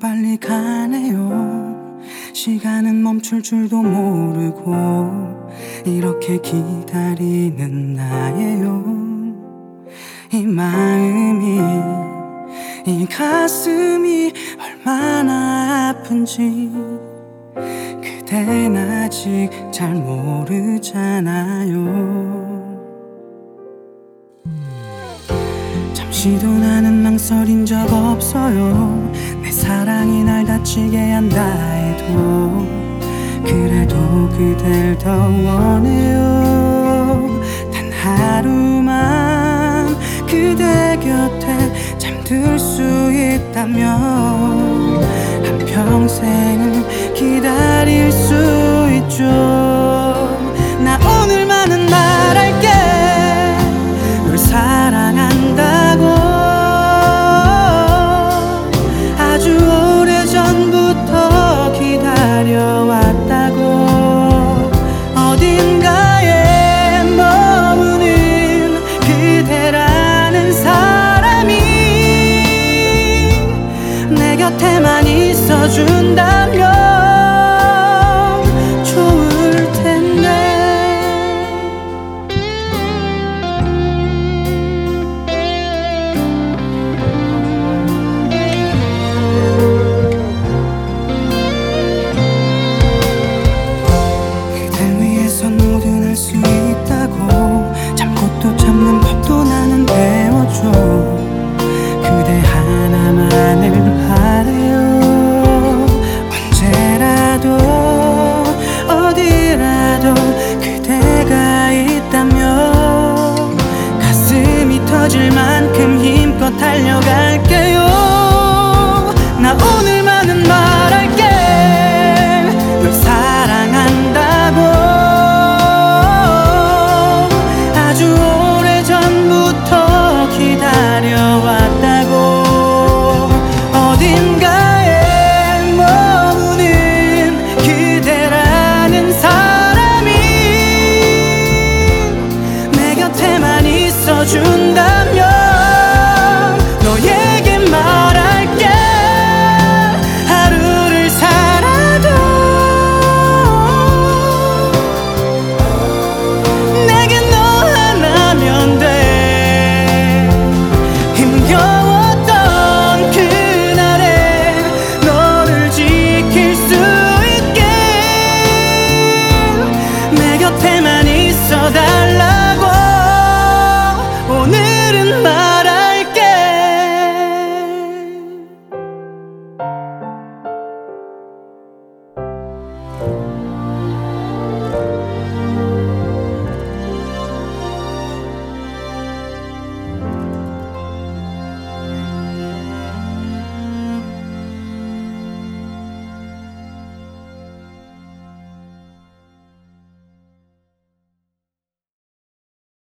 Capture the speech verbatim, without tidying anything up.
빨리 가네요. 시간은 멈출 줄도 모르고 이렇게 기다리는 나예요. 이 마음이, 이 가슴이 얼마나 아픈지 그댄 아직 잘 모르잖아요. 잠시도 나는 망설인 적 없어요. 내 사랑이 날 다치게 한다 해도 그래도 그댈 더 원해요. 단 하루만 그대 곁에 잠들 수 있다면 한평생을 기다릴 수 있죠. 나 오늘만은 말할게. 널 사랑한다고 아주 오래전부터 기다려왔다고. 어딘가에 머무는 그대라는 사람이 내 곁에만 있어준다면